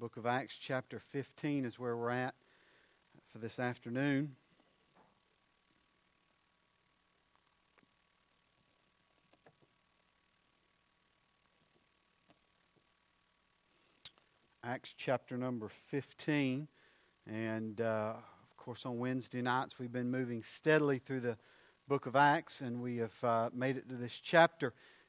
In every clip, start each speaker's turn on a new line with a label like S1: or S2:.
S1: book of Acts chapter 15 is where we're at for this afternoon. Acts chapter number 15. And of course on Wednesday nights we've been moving steadily through the book of Acts, and we have made it to this chapter.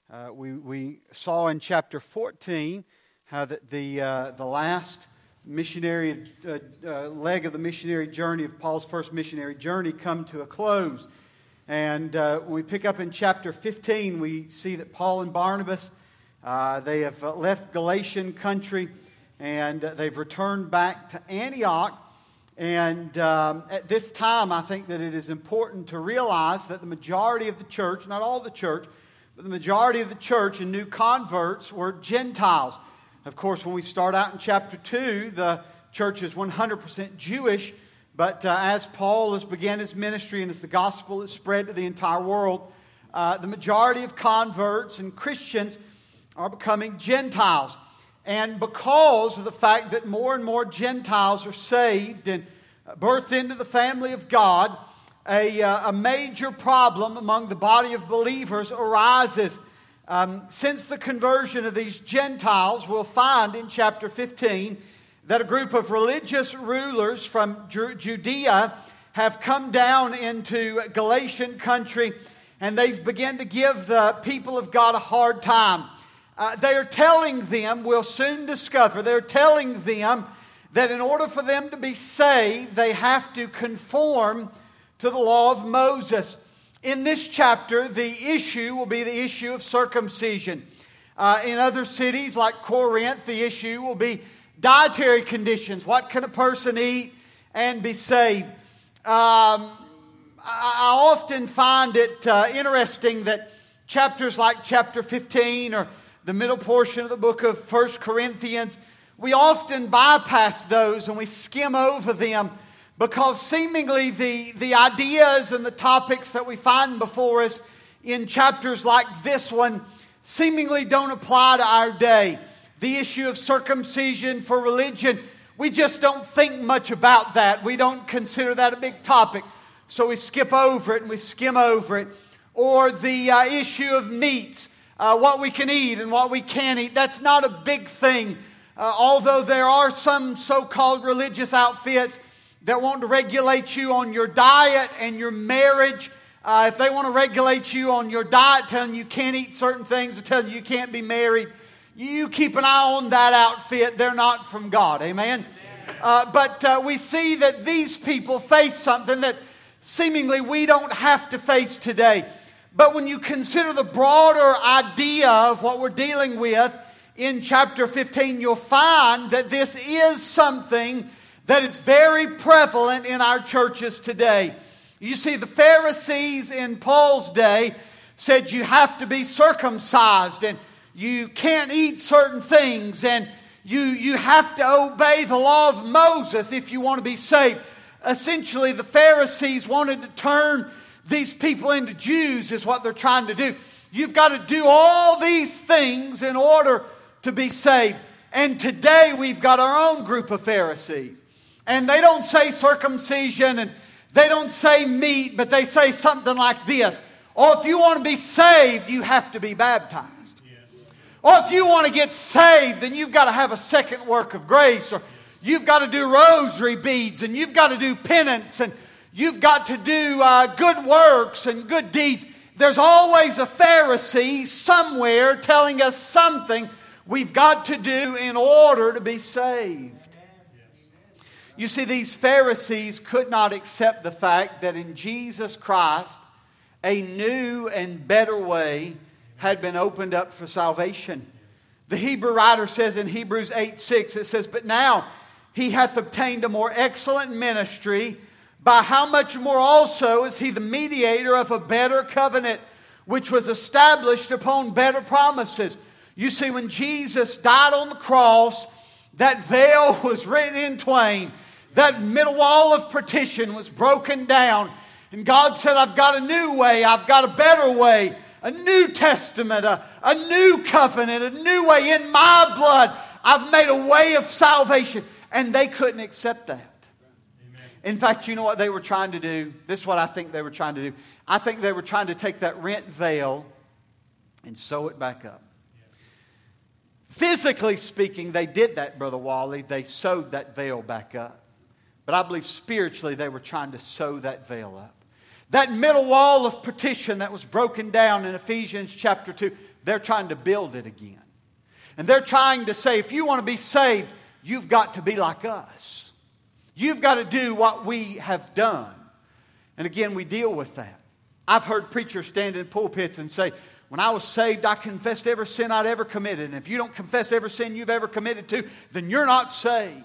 S1: We saw in chapter 14 how that the last missionary leg of the missionary journey of Paul's first missionary journey come to a close. And when we pick up in chapter 15, we see that Paul and Barnabas, they have left Galatian country, and they've returned back to Antioch. And at this time, I think that it is important to realize that the majority of the church, not all the church, but the majority of the church and new converts were Gentiles. Of course, when we start out in chapter 2, the church is 100% Jewish. But as Paul has began his ministry and as the gospel is spread to the entire world, the majority of converts and Christians are becoming Gentiles. And because of the fact that more and more Gentiles are saved and birthed into the family of God, a major problem among the body of believers arises. Since the conversion of these Gentiles, we'll find in chapter 15 that a group of religious rulers from Judea have come down into Galatian country, and they've begun to give the people of God a hard time. They are telling them, we'll soon discover, they're telling them that in order for them to be saved, they have to conform to the law of Moses. In this chapter, the issue will be the issue of circumcision. In other cities like Corinth, the issue will be dietary conditions. What can a person eat and be saved? I often find it interesting that chapters like chapter 15 or the middle portion of the book of 1 Corinthians, we often bypass those and we skim over them because seemingly the ideas and the topics that we find before us in chapters like this one seemingly don't apply to our day. The issue of circumcision for religion, we just don't think much about that. We don't consider that a big topic. So we skip over it and we skim over it. Or the issue of meats. What we can eat and what we can't eat. That's not a big thing. Although there are some so-called religious outfits that want to regulate you on your diet and your marriage. If they want to regulate you on your diet, telling you can't eat certain things or telling you can't be married, you keep an eye on that outfit. They're not from God. Amen? But we see that these people face something that seemingly we don't have to face today. But when you consider the broader idea of what we're dealing with in chapter 15, you'll find that this is something that is very prevalent in our churches today. You see, the Pharisees in Paul's day said you have to be circumcised and you can't eat certain things and you have to obey the law of Moses if you want to be saved. Essentially, the Pharisees wanted to turn these people into Jews is what they're trying to do. You've got to do all these things in order to be saved. And today we've got our own group of Pharisees. And they don't say circumcision and they don't say meat, but they say something like this. Or if you want to be saved, you have to be baptized. Or if you want to get saved, then you've got to have a second work of grace. Or you've got to do rosary beads and you've got to do penance and you've got to do good works and good deeds. There's always a Pharisee somewhere telling us something we've got to do in order to be saved. You see, these Pharisees could not accept the fact that in Jesus Christ, a new and better way had been opened up for salvation. The Hebrew writer says in Hebrews 8:6, it says, "But now he hath obtained a more excellent ministry, by how much more also is he the mediator of a better covenant, which was established upon better promises." You see, when Jesus died on the cross, that veil was rent in twain. That middle wall of partition was broken down. And God said, I've got a new way. I've got a better way. A new testament. A new covenant. A new way. In my blood, I've made a way of salvation. And they couldn't accept that. Amen. In fact, you know what they were trying to do? This is what I think they were trying to do. I think they were trying to take that rent veil and sew it back up. Physically speaking, they did that, Brother Wally. They sewed that veil back up. But I believe spiritually they were trying to sew that veil up. That middle wall of partition that was broken down in Ephesians chapter 2, they're trying to build it again. And they're trying to say, if you want to be saved, you've got to be like us. You've got to do what we have done. And again, we deal with that. I've heard preachers stand in pulpits and say, when I was saved, I confessed every sin I'd ever committed. And if you don't confess every sin you've ever committed to, then you're not saved.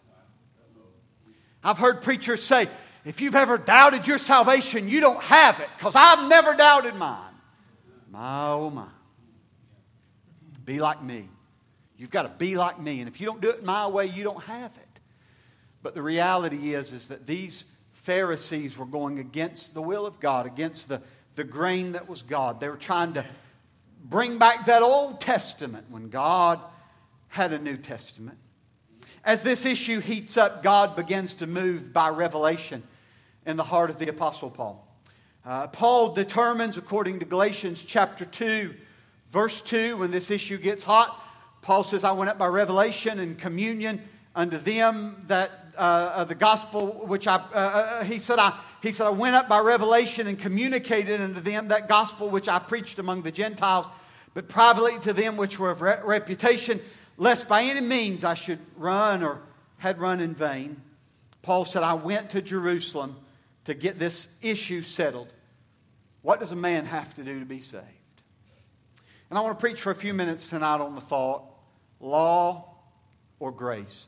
S1: I've heard preachers say, if you've ever doubted your salvation, you don't have it. Because I've never doubted mine. My, oh my. Be like me. You've got to be like me. And if you don't do it my way, you don't have it. But the reality is that these Pharisees were going against the will of God, against the grain that was God. They were trying to bring back that Old Testament when God had a New Testament. As this issue heats up, God begins to move by revelation in the heart of the Apostle Paul. Paul determines, according to Galatians chapter 2, verse 2, when this issue gets hot, Paul says, I went up by revelation and communion unto them that the gospel which he said I went up by revelation and communicated unto them that gospel which I preached among the Gentiles, but privately to them which were of reputation, lest by any means I should run or had run in vain. Paul said, I went to Jerusalem to get this issue settled. What does a man have to do to be saved? And I want to preach for a few minutes tonight on the thought, law or grace.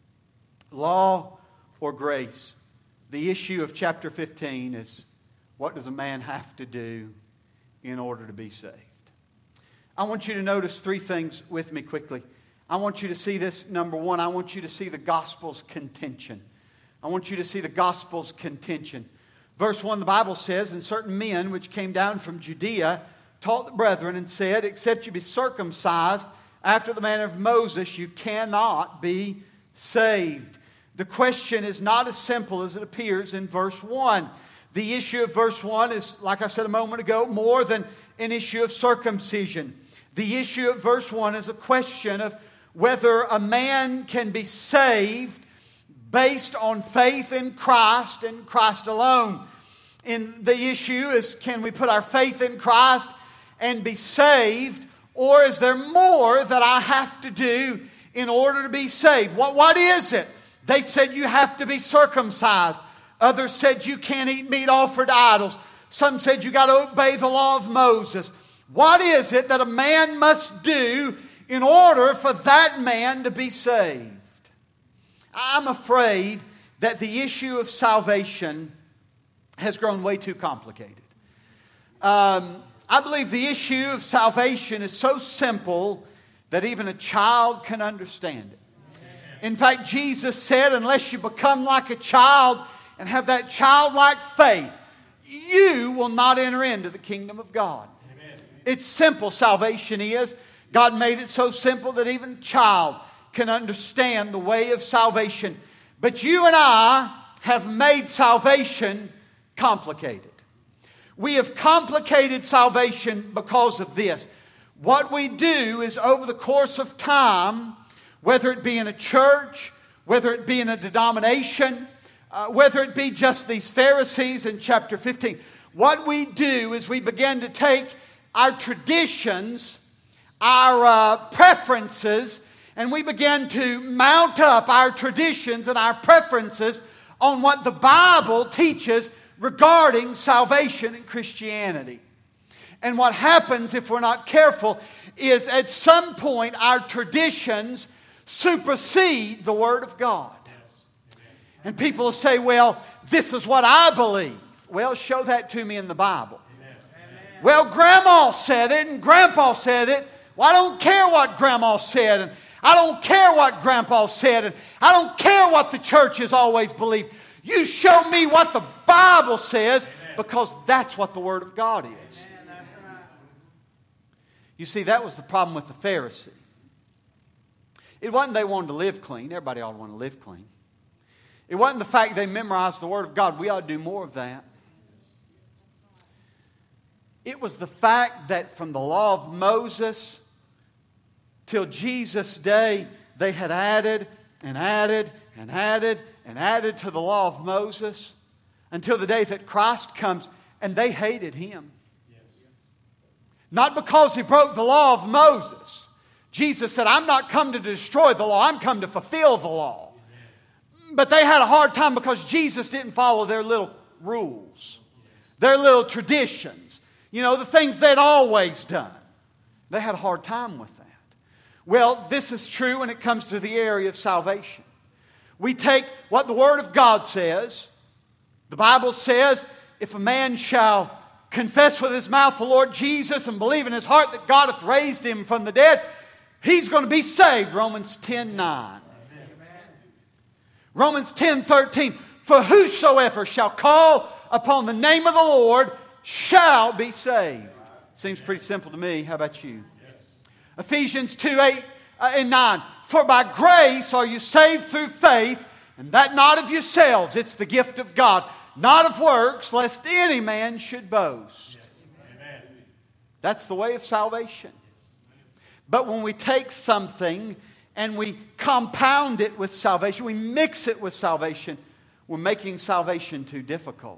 S1: Law or grace. The issue of chapter 15 is, what does a man have to do in order to be saved? I want you to notice three things with me quickly. I want you to see this. Number one, I want you to see the gospel's contention. I want you to see the gospel's contention. Verse 1, the Bible says, and certain men which came down from Judea taught the brethren and said, except you be circumcised after the manner of Moses, you cannot be saved. The question is not as simple as it appears in verse 1. The issue of verse 1 is, like I said a moment ago, more than an issue of circumcision. The issue of verse 1 is a question of whether a man can be saved based on faith in Christ and Christ alone. And the issue is, can we put our faith in Christ and be saved? Or is there more that I have to do in order to be saved? What is it? They said you have to be circumcised. Others said you can't eat meat offered to idols. Some said you got to obey the law of Moses. What is it that a man must do in order for that man to be saved? I'm afraid that the issue of salvation has grown way too complicated. I believe the issue of salvation is so simple that even a child can understand it. In fact, Jesus said, unless you become like a child and have that childlike faith, you will not enter into the kingdom of God. Amen. It's simple, salvation is. God made it so simple that even a child can understand the way of salvation. But you and I have made salvation complicated. We have complicated salvation because of this. What we do is, over the course of time, whether it be in a church, whether it be in a denomination, whether it be just these Pharisees in chapter 15, what we do is we begin to take our traditions, our preferences, and we begin to mount up our traditions and our preferences on what the Bible teaches regarding salvation and Christianity. And what happens if we're not careful is, at some point our traditions supersede the Word of God. And people will say, well, this is what I believe. Well, show that to me in the Bible. Amen. Well, Grandma said it and Grandpa said it. Well, I don't care what Grandma said, and I don't care what Grandpa said, and I don't care what the church has always believed. You show me what the Bible says, because that's what the Word of God is. You see, that was the problem with the Pharisee. It wasn't they wanted to live clean. Everybody ought to want to live clean. It wasn't the fact they memorized the Word of God. We ought to do more of that. It was the fact that from the law of Moses till Jesus' day, they had added and added and added and added to the law of Moses until the day that Christ comes, and they hated Him. Not because He broke the law of Moses. Jesus said, I'm not come to destroy the law, I'm come to fulfill the law. But they had a hard time because Jesus didn't follow their little rules, their little traditions. You know, the things they'd always done. They had a hard time with that. Well, this is true when it comes to the area of salvation. We take what the Word of God says. The Bible says, if a man shall confess with his mouth the Lord Jesus and believe in his heart that God hath raised Him from the dead, he's going to be saved. Romans 10:9. Romans 10:13. For whosoever shall call upon the name of the Lord shall be saved. Seems pretty simple to me. How about you? Yes. Ephesians 2:8 and 9. For by grace are you saved through faith, and that not of yourselves. It's the gift of God, not of works, lest any man should boast. Yes. That's the way of salvation. But when we take something and we compound it with salvation, we mix it with salvation, we're making salvation too difficult.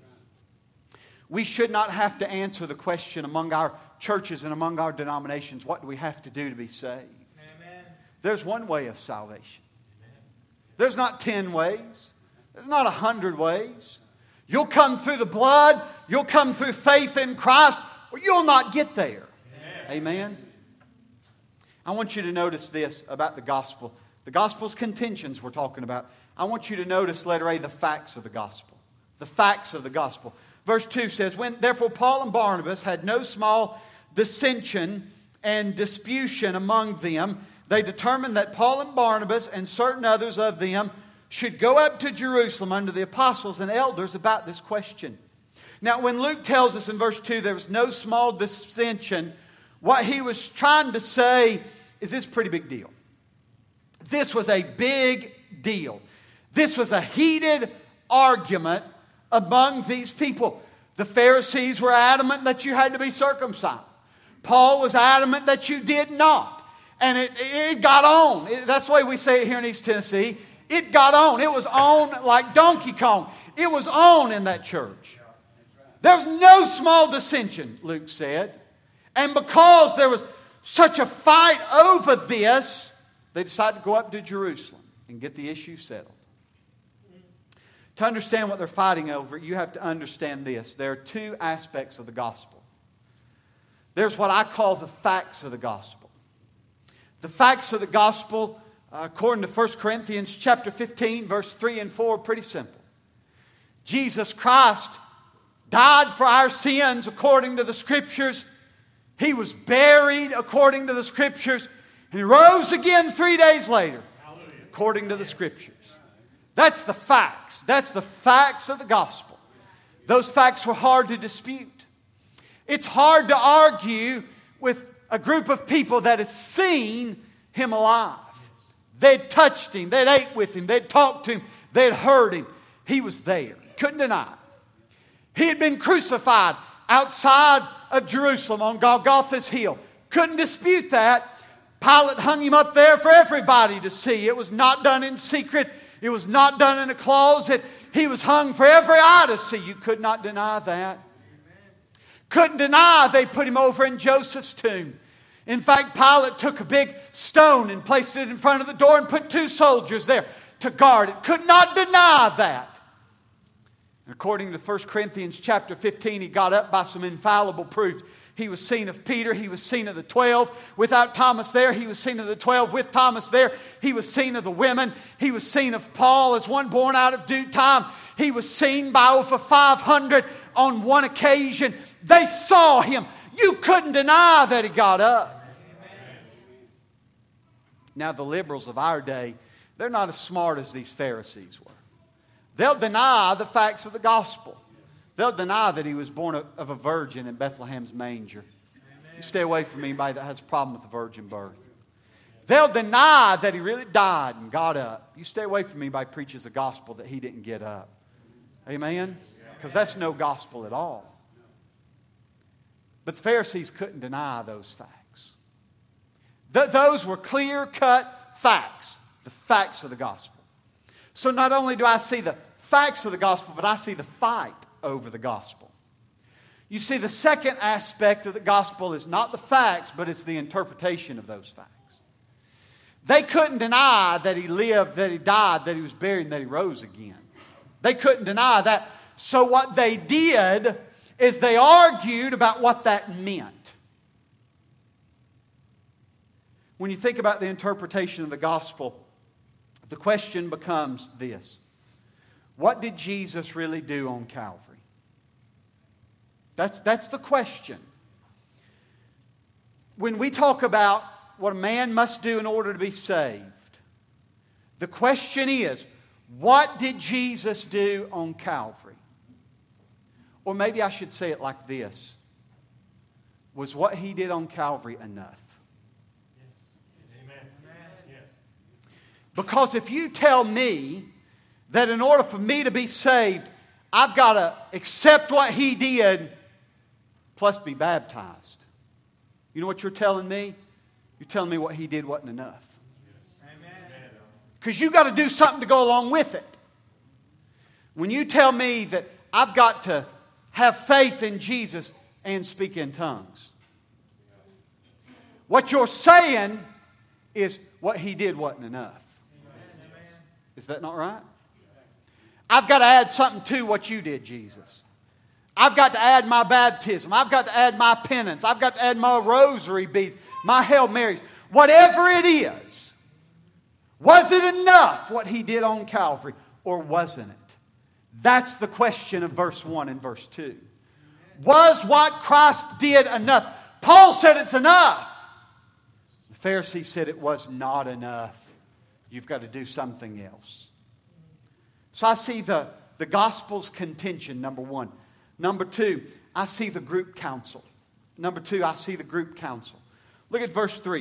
S1: We should not have to answer the question among our churches and among our denominations, what do we have to do to be saved? Amen. There's one way of salvation. Amen. There's not 10 ways. There's not 100 ways. You'll come through the blood. You'll come through faith in Christ, or you'll not get there. Amen. Amen. I want you to notice this about the gospel. The gospel's contentions we're talking about. I want you to notice, letter A, the facts of the gospel. The facts of the gospel. Verse 2 says, when therefore Paul and Barnabas had no small dissension and disputation among them, they determined that Paul and Barnabas and certain others of them should go up to Jerusalem under the apostles and elders about this question. Now, when Luke tells us in verse 2 there was no small dissension, what he was trying to say is this pretty big deal. This was a big deal. This was a heated argument among these people. The Pharisees were adamant that you had to be circumcised. Paul was adamant that you did not. And it got on. That's the way we say it here in East Tennessee. It got on. It was on like Donkey Kong. It was on in that church. There was no small dissension, Luke said. And because there was such a fight over this, they decided to go up to Jerusalem and get the issue settled. To understand what they're fighting over, you have to understand this. There are two aspects of the gospel. There's what I call the facts of the gospel. The facts of the gospel, according to 1 Corinthians chapter 15, verse 3 and 4, are pretty simple. Jesus Christ died for our sins according to the Scriptures. He was buried according to the Scriptures. And He rose again 3 days later according to the Scriptures. That's the facts. That's the facts of the gospel. Those facts were hard to dispute. It's hard to argue with a group of people that had seen Him alive. They'd touched Him. They'd ate with Him. They'd talked to Him. They'd heard Him. He was there. Couldn't deny it. He had been crucified outside of Jerusalem on Golgotha's hill. Couldn't dispute that. Pilate hung Him up there for everybody to see. It was not done in secret. It was not done in a closet. He was hung for every eye to see. You could not deny that. Couldn't deny they put Him over in Joseph's tomb. In fact, Pilate took a big stone and placed it in front of the door and put 2 soldiers there to guard it. Could not deny that. According to 1 Corinthians chapter 15, he got up by some infallible proofs. He was seen of Peter. He was seen of the 12 without Thomas there. He was seen of the 12 with Thomas there. He was seen of the women. He was seen of Paul as one born out of due time. He was seen by over 500 on one occasion. They saw Him. You couldn't deny that He got up. Amen. Now the liberals of our day, they're not as smart as these Pharisees were. They'll deny the facts of the gospel. They'll deny that He was born of a virgin in Bethlehem's manger. You stay away from anybody that has a problem with the virgin birth. They'll deny that He really died and got up. You stay away from anybody who preaches a gospel that He didn't get up. Amen? Because that's no gospel at all. But the Pharisees couldn't deny those facts. Those were clear-cut facts. The facts of the gospel. So not only do I see the facts of the gospel, but I see the fight over the gospel. You see, the second aspect of the gospel is not the facts, but it's the interpretation of those facts. They couldn't deny that He lived, that He died, that He was buried, and that He rose again. They couldn't deny that. So what they did is they argued about what that meant. When you think about the interpretation of the gospel, the question becomes this: what did Jesus really do on Calvary? That's the question. When we talk about what a man must do in order to be saved, the question is, what did Jesus do on Calvary? Or maybe I should say it like this: was what He did on Calvary enough?
S2: Yes. Amen. Yes.
S1: Because if you tell me that in order for me to be saved, I've got to accept what He did plus be baptized, you know what you're telling me? You're telling me what He did wasn't enough. Because you've got to do something to go along with it. When you tell me that I've got to have faith in Jesus and speak in tongues, what you're saying is what He did wasn't enough. Is that not right? I've got to add something to what you did, Jesus. I've got to add my baptism. I've got to add my penance. I've got to add my rosary beads, my Hail Marys. Whatever it is, was it enough what He did on Calvary, or wasn't it? That's the question of verse 1 and verse 2. Was what Christ did enough? Paul said it's enough. The Pharisees said it was not enough. You've got to do something else. So I see the gospel's contention, number one. Number two, I see the group council. Number two, I see the group council. Look at verse 3.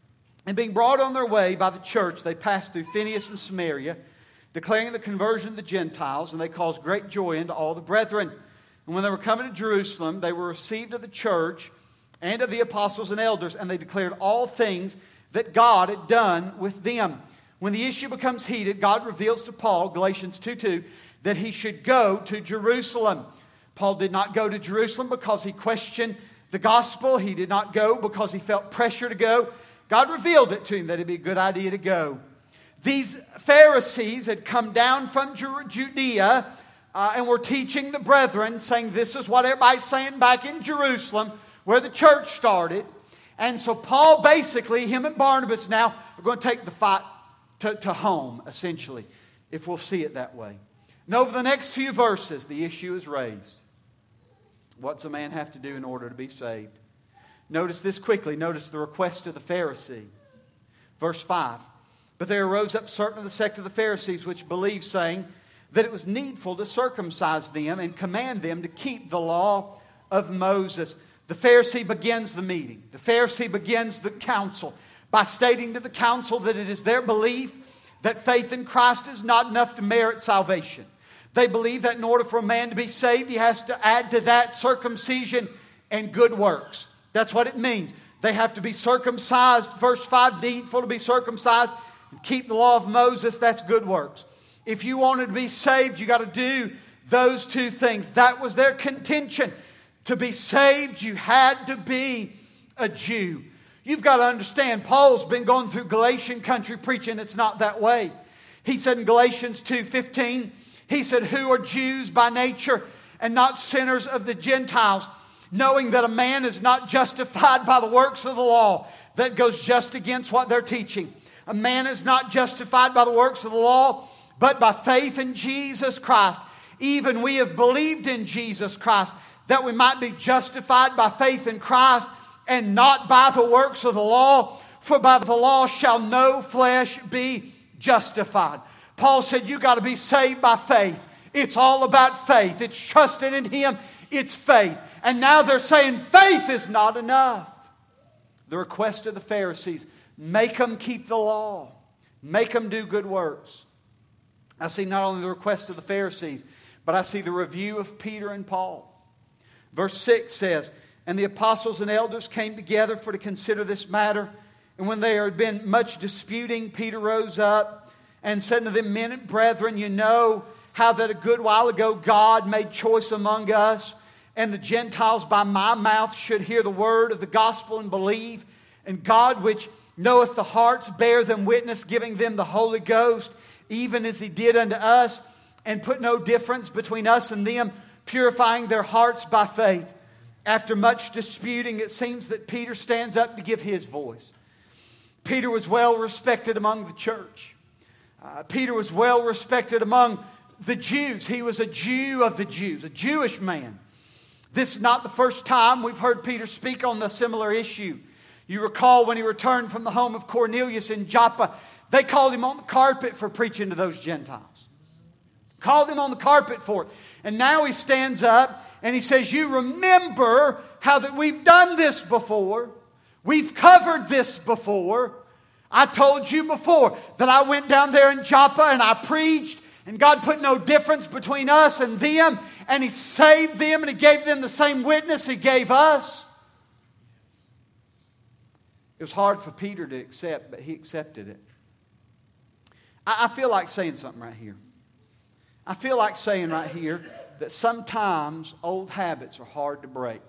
S1: And being brought on their way by the church, they passed through Phineas and Samaria, declaring the conversion of the Gentiles, and they caused great joy unto all the brethren. And when they were coming to Jerusalem, they were received of the church and of the apostles and elders, and they declared all things that God had done with them. When the issue becomes heated, God reveals to Paul, Galatians 2:2, that he should go to Jerusalem. Paul did not go to Jerusalem because he questioned the gospel. He did not go because he felt pressure to go. God revealed it to him that it'd be a good idea to go. These Pharisees had come down from Judea and were teaching the brethren, saying this is what everybody's saying back in Jerusalem, where the church started. And so Paul basically, him and Barnabas now, are going to take the fight to home, essentially, if we'll see it that way. And over the next few verses, the issue is raised. What's a man have to do in order to be saved? Notice this quickly. Notice the request of the Pharisee. Verse 5. But there arose up certain of the sect of the Pharisees which believed, saying that it was needful to circumcise them and command them to keep the law of Moses. The Pharisee begins the meeting. The Pharisee begins the council by stating to the council that it is their belief that faith in Christ is not enough to merit salvation. They believe that in order for a man to be saved, he has to add to that circumcision and good works. That's what it means. They have to be circumcised. Verse 5, needful to be circumcised and keep the law of Moses. That's good works. If you wanted to be saved, you got to do those two things. That was their contention. To be saved, you had to be a Jew. You've got to understand, Paul's been going through Galatian country preaching. It's not that way. He said in Galatians 2:15, he said, who are Jews by nature and not sinners of the Gentiles, knowing that a man is not justified by the works of the law. That goes just against what they're teaching. A man is not justified by the works of the law, but by faith in Jesus Christ. Even we have believed in Jesus Christ, that we might be justified by faith in Christ and not by the works of the law. For by the law shall no flesh be justified. Paul said you got to be saved by faith. It's all about faith. It's trusting in Him. It's faith. And now they're saying faith is not enough. The request of the Pharisees make them keep the law. Make them do good works. I see not only the request of the Pharisees, but I see the review of Peter and Paul. Verse 6 says, "And the apostles and elders came together for to consider this matter. And when there had been much disputing, Peter rose up and said to them, Men and brethren, you know how that a good while ago God made choice among us, and the Gentiles by my mouth should hear the word of the gospel and believe. And God, which knoweth the hearts, bear them witness, giving them the Holy Ghost, even as He did unto us, and put no difference between us and them, purifying their hearts by faith." After much disputing, it seems that Peter stands up to give his voice. Peter was well respected among the church. Peter was well respected among the Jews. He was a Jew of the Jews, a Jewish man. This is not the first time we've heard Peter speak on a similar issue. You recall when he returned from the home of Cornelius in Joppa, they called him on the carpet for preaching to those Gentiles. Called him on the carpet for it. And now he stands up and he says, you remember how that we've done this before. We've covered this before. I told you before that I went down there in Joppa and I preached, and God put no difference between us and them, and He saved them and He gave them the same witness He gave us. It was hard for Peter to accept, but he accepted it. I feel like saying something right here. I feel like saying right here that sometimes old habits are hard to break.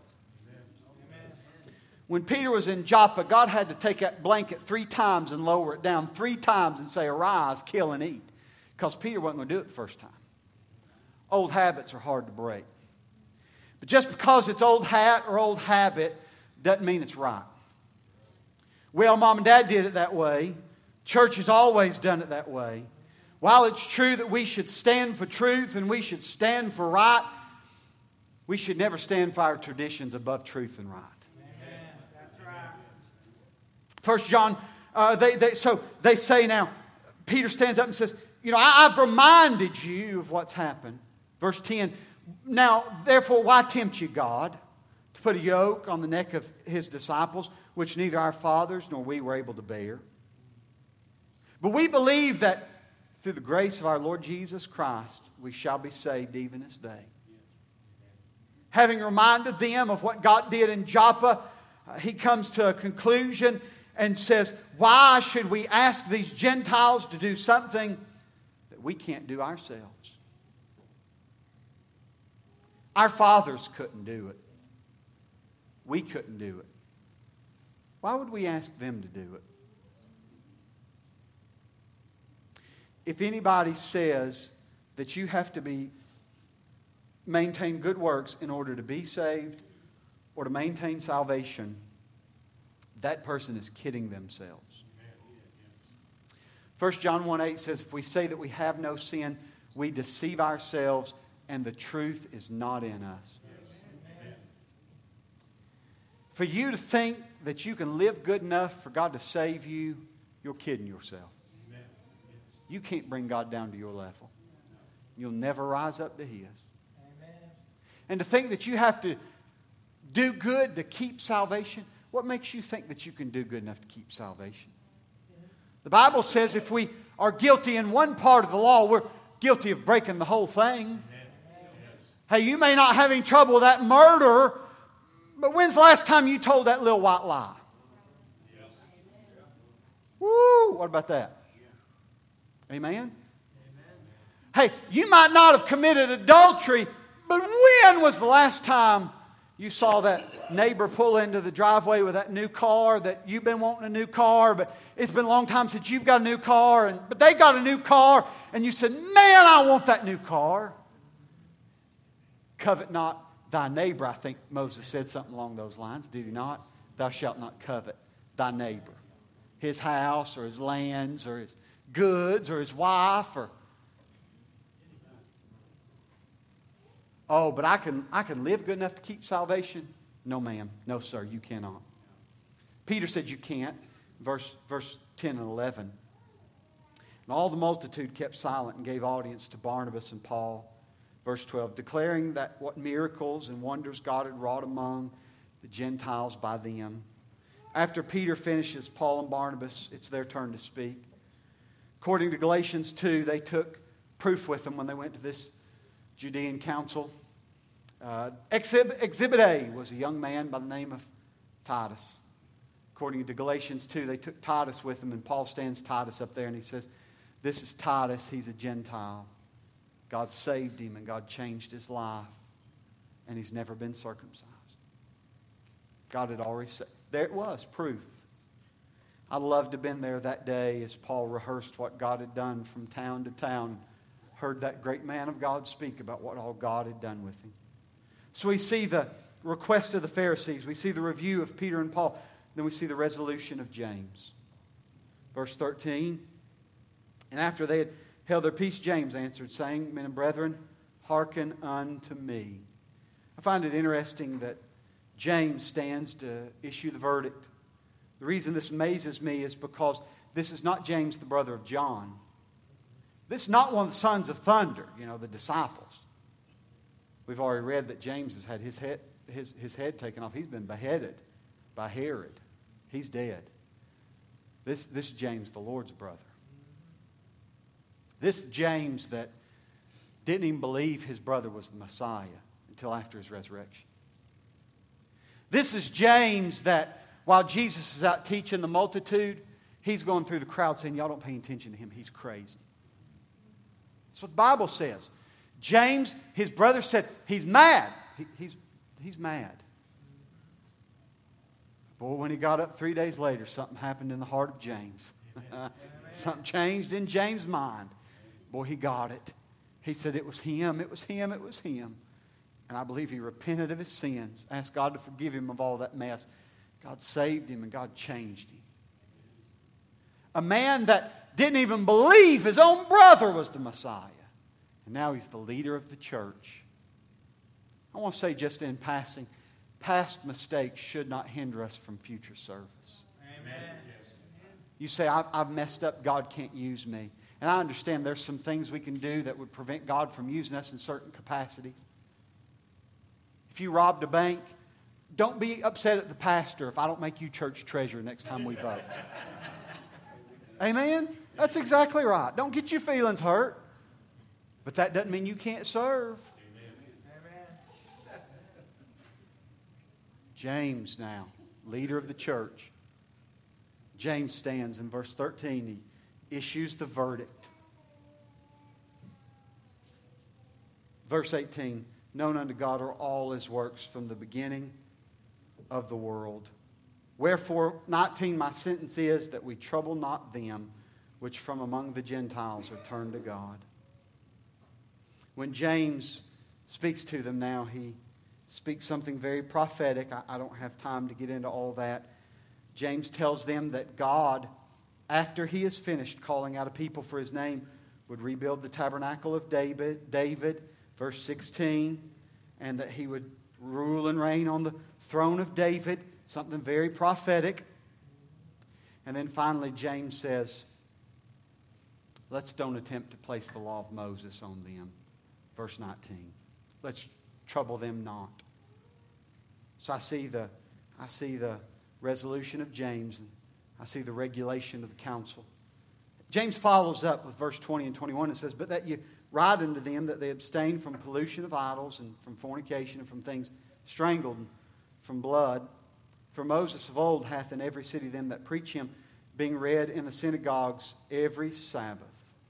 S1: When Peter was in Joppa, God had to take that blanket 3 times and lower it down 3 times and say, arise, kill and eat. Because Peter wasn't going to do it the first time. Old habits are hard to break. But just because it's old hat or old habit doesn't mean it's right. Well, Mom and Dad did it that way. Church has always done it that way. While it's true that we should stand for truth and we should stand for right, we should never stand for our traditions above truth and right. Amen. That's right. 1 John, they say now, Peter stands up and says, you know, I've reminded you of what's happened. Verse 10, now, therefore, why tempt you God to put a yoke on the neck of His disciples, which neither our fathers nor we were able to bear? But we believe that through the grace of our Lord Jesus Christ, we shall be saved even as they. Having reminded them of what God did in Joppa, he comes to a conclusion and says, why should we ask these Gentiles to do something that we can't do ourselves? Our fathers couldn't do it. We couldn't do it. Why would we ask them to do it? If anybody says that you have to maintain good works in order to be saved or to maintain salvation, that person is kidding themselves. 1 John 1:8 says, if we say that we have no sin, we deceive ourselves and the truth is not in us. For you to think that you can live good enough for God to save you, you're kidding yourself. You can't bring God down to your level. You'll never rise up to His. And to think that you have to do good to keep salvation, what makes you think that you can do good enough to keep salvation? The Bible says if we are guilty in one part of the law, we're guilty of breaking the whole thing. Hey, you may not have any trouble with that murder, but when's the last time you told that little white lie? Woo! What about that? Amen? Hey, you might not have committed adultery, but when was the last time you saw that neighbor pull into the driveway with that new car, that you've been wanting a new car, but it's been a long time since you've got a new car, but they got a new car, and you said, man, I want that new car. Covet not thy neighbor. I think Moses said something along those lines, did he not? Thou shalt not covet thy neighbor. His house or his lands or his goods or his wife or... Oh, but I can live good enough to keep salvation? No, ma'am. No, sir, you cannot. Peter said you can't. Verse 10 and 11. And all the multitude kept silent and gave audience to Barnabas and Paul. Verse 12, declaring that what miracles and wonders God had wrought among the Gentiles by them. After Peter finishes, Paul and Barnabas, it's their turn to speak. According to Galatians 2, they took proof with them when they went to this Judean council. Exhibit A was a young man by the name of Titus. According to Galatians 2, they took Titus with them, and Paul stands Titus up there and he says, this is Titus, he's a Gentile. God saved him and God changed his life, and he's never been circumcised. God had already said, there it was, proof. I'd love to have been there that day as Paul rehearsed what God had done from town to town, heard that great man of God speak about what all God had done with him. So we see the request of the Pharisees. We see the review of Peter and Paul. Then we see the resolution of James. Verse 13. And after they had held their peace, James answered, saying, Men and brethren, hearken unto me. I find it interesting that James stands to issue the verdict. The reason this amazes me is because this is not James, the brother of John. This is not one of the sons of thunder, the disciples. We've already read that James has had his head taken off. He's been beheaded by Herod. He's dead. This is James, the Lord's brother. This James that didn't even believe his brother was the Messiah until after his resurrection. This is James that while Jesus is out teaching the multitude, he's going through the crowd saying, y'all don't pay attention to him. He's crazy. That's what the Bible says. James, his brother said, he's mad. He's mad. Boy, when he got up 3 days later, something happened in the heart of James. Something changed in James' mind. Boy, he got it. He said it was him, it was him, it was him. And I believe he repented of his sins, asked God to forgive him of all that mess. God saved him and God changed him. A man that didn't even believe his own brother was the Messiah. And now he's the leader of the church. I want to say just in passing, past mistakes should not hinder us from future service.
S2: Amen.
S1: You say, I've messed up, God can't use me. And I understand there's some things we can do that would prevent God from using us in certain capacities. If you robbed a bank, don't be upset at the pastor if I don't make you church treasurer next time we vote. Amen? That's exactly right. Don't get your feelings hurt. But that doesn't mean you can't serve. Amen. James now, leader of the church. James stands in verse 13. He issues the verdict. Verse 18. Known unto God are all His works from the beginning of the world. Wherefore, 19, my sentence is that we trouble not them which from among the Gentiles are turned to God. When James speaks to them now, he speaks something very prophetic. I don't have time to get into all that. James tells them that God, after He is finished calling out a people for His name, would rebuild the tabernacle of David, verse 16, and that He would rule and reign on the throne of David, something very prophetic. And then finally James says, let's don't attempt to place the law of Moses on them. Verse 19. Let's trouble them not. So I see the resolution of James, and I see the regulation of the council. James follows up with verse 20 and 21 and says, but that you write unto them that they abstain from pollution of idols and from fornication and from things strangled and from blood. For Moses of old hath in every city them that preach him, being read in the synagogues every Sabbath.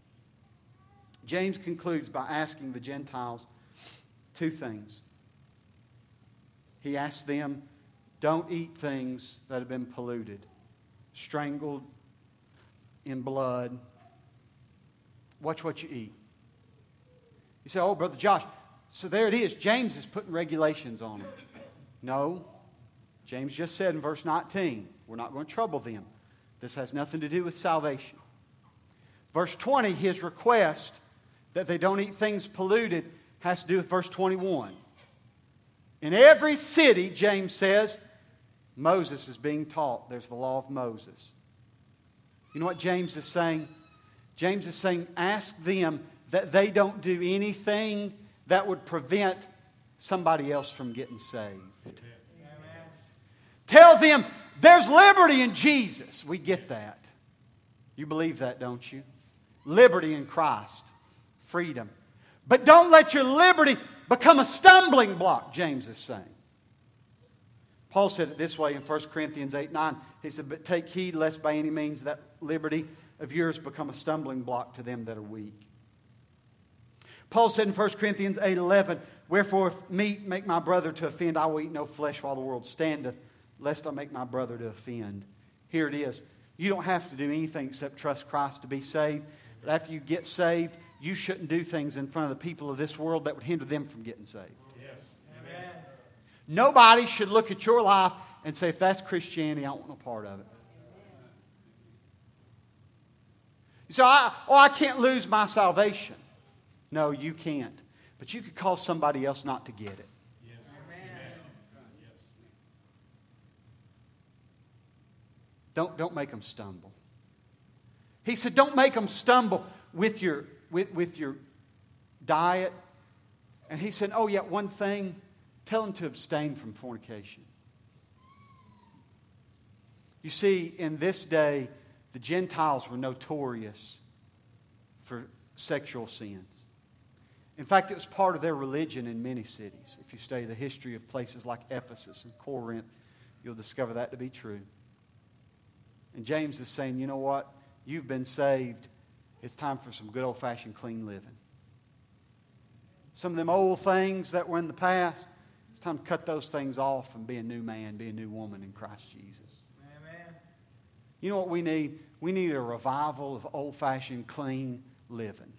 S1: James concludes by asking the Gentiles two things. He asks them, don't eat things that have been polluted, strangled in blood. Watch what you eat. You say, oh, Brother Josh, so there it is. James is putting regulations on them. No. James just said in verse 19, we're not going to trouble them. This has nothing to do with salvation. Verse 20, his request that they don't eat things polluted has to do with verse 21. In every city, James says, Moses is being taught. There's the law of Moses. You know what James is saying? James is saying, ask them that they don't do anything that would prevent somebody else from getting saved. Amen. Tell them, There's liberty in Jesus. We get that. You believe that, don't you? Liberty in Christ. Freedom. But don't let your liberty become a stumbling block, James is saying. Paul said it this way in 1 Corinthians 8:9. He said, but take heed lest by any means that liberty of yours become a stumbling block to them that are weak. Paul said in 1 Corinthians 8:11, wherefore if meat make my brother to offend, I will eat no flesh while the world standeth, lest I make my brother to offend. Here it is. You don't have to do anything except trust Christ to be saved. But after you get saved, you shouldn't do things in front of the people of this world that would hinder them from getting saved.
S2: Yes. Amen.
S1: Nobody should look at your life and say, if that's Christianity, I don't want no part of it. You say, I can't lose my salvation. No, you can't. But you could cause somebody else not to get it.
S2: Yes. Amen. Yes.
S1: Don't make them stumble. He said, don't make them stumble with your diet. And he said, oh yeah, one thing, tell them to abstain from fornication. You see, in this day, the Gentiles were notorious for sexual sins. In fact, it was part of their religion in many cities. If you study the history of places like Ephesus and Corinth, you'll discover that to be true. And James is saying, you know what? You've been saved. It's time for some good old-fashioned clean living. Some of them old things that were in the past, it's time to cut those things off and be a new man, be a new woman in Christ Jesus.
S2: Amen.
S1: You know what we need? We need a revival of old-fashioned clean living.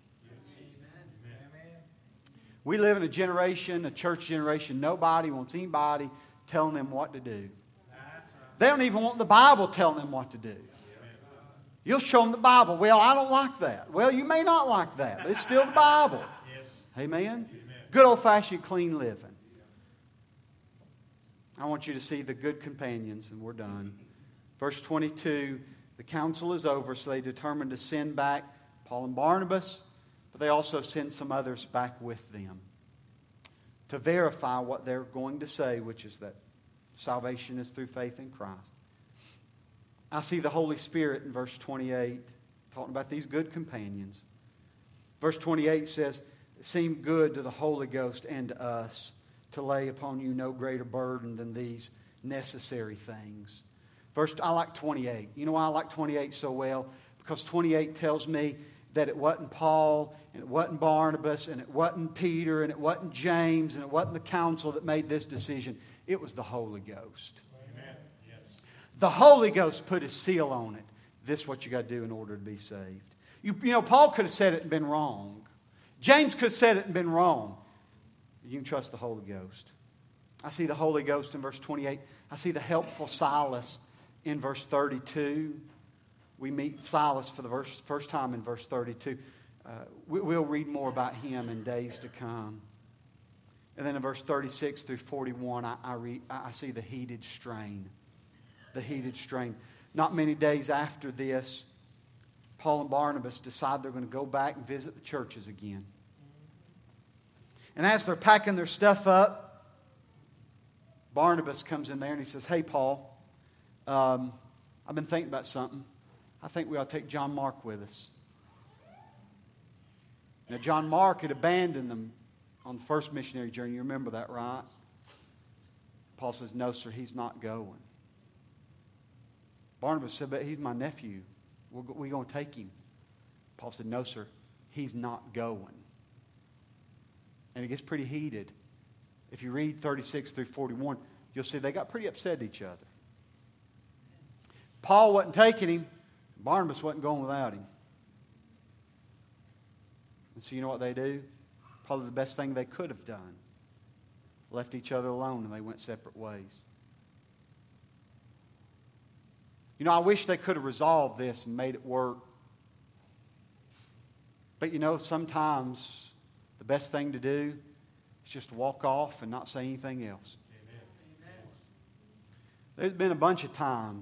S1: We live in a generation, a church generation, nobody wants anybody telling them what to do. They don't even want the Bible telling them what to do. You'll show them the Bible. Well, I don't like that. Well, you may not like that, but it's still the Bible. Amen? Good old-fashioned clean living. I want you to see the good companions, and we're done. Verse 22, the council is over, so they determined to send back Paul and Barnabas, but they also sent some others back with them to verify what they're going to say, which is that salvation is through faith in Christ. I see the Holy Spirit in verse 28, talking about these good companions. Verse 28 says, it seemed good to the Holy Ghost and to us to lay upon you no greater burden than these necessary things. I like 28. You know why I like 28 so well? Because 28 tells me that it wasn't Paul, and it wasn't Barnabas, and it wasn't Peter, and it wasn't James, and it wasn't the council that made this decision. It was the Holy Ghost.
S2: Amen. Yes.
S1: The Holy Ghost put His seal on it. This is what you got to do in order to be saved. You know, Paul could have said it and been wrong. James could have said it and been wrong. You can trust the Holy Ghost. I see the Holy Ghost in verse 28. I see the helpful Silas in verse 32. We meet Silas for the first time in verse 32. We'll read more about him in days to come. And then in verse 36 through 41, I see the heated strain. The heated strain. Not many days after this, Paul and Barnabas decide they're going to go back and visit the churches again. And as they're packing their stuff up, Barnabas comes in there and he says, hey, Paul, I've been thinking about something. I think we ought to take John Mark with us. Now, John Mark had abandoned them on the first missionary journey. You remember that, right? Paul says, no, sir, he's not going. Barnabas said, but he's my nephew. We're going to take him. Paul said, no, sir, he's not going. And it gets pretty heated. If you read 36 through 41, you'll see they got pretty upset at each other. Paul wasn't taking him. Barnabas wasn't going without him. And so you know what they do? Probably the best thing they could have done. Left each other alone and they went separate ways. You know, I wish they could have resolved this and made it work. But you know, sometimes the best thing to do is just walk off and not say anything else. Amen. There's been a bunch of times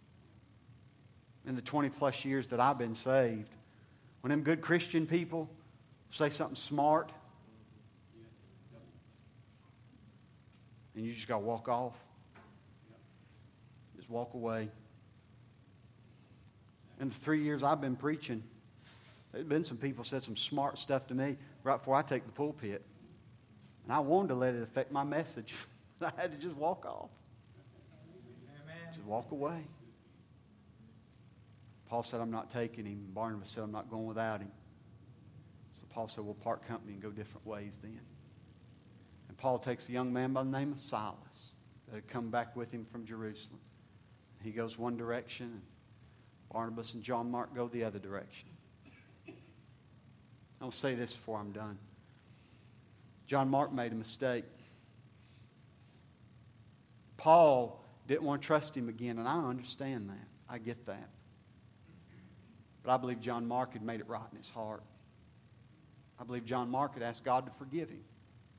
S1: in the 20 plus years that I've been saved when them good Christian people say something smart and you just got to walk off. Just just walk away. In the 3 years I've been preaching, there's been some people said some smart stuff to me right before I take the pulpit. And I wanted to let it affect my message. I had to just walk off.
S2: Amen.
S1: Just walk away. Paul said, I'm not taking him. Barnabas said, I'm not going without him. So Paul said, we'll part company and go different ways then. And Paul takes a young man by the name of Silas that had come back with him from Jerusalem. He goes one direction, and Barnabas and John Mark go the other direction. I'll say this before I'm done. John Mark made a mistake. Paul didn't want to trust him again, and I understand that. I get that. But I believe John Mark had made it right in his heart. I believe John Mark had asked God to forgive him.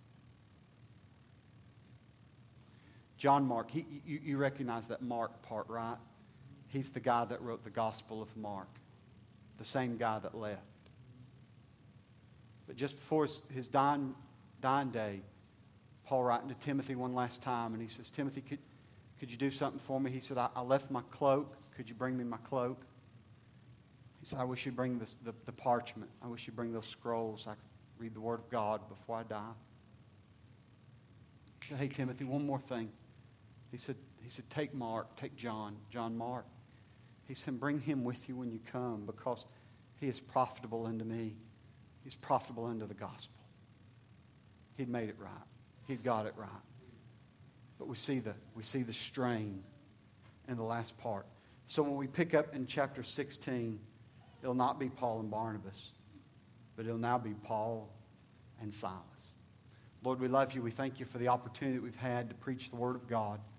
S1: John Mark, you recognize that Mark part, right? He's the guy that wrote the Gospel of Mark. The same guy that left. But just before his dying day, Paul writing to Timothy one last time, and he says, Timothy, could you do something for me? He said, I left my cloak. Could you bring me my cloak? He said, I wish you'd bring the parchment. I wish you'd bring those scrolls. I could read the Word of God before I die. He said, hey, Timothy, one more thing. He said, take Mark, take John Mark. He said, bring him with you when you come, because he is profitable unto me. He's profitable unto the gospel. He'd made it right. He'd got it right. But we see the strain in the last part. So when we pick up in chapter 16, it'll not be Paul and Barnabas, but it'll now be Paul and Silas. Lord, we love you. We thank you for the opportunity that we've had to preach the Word of God.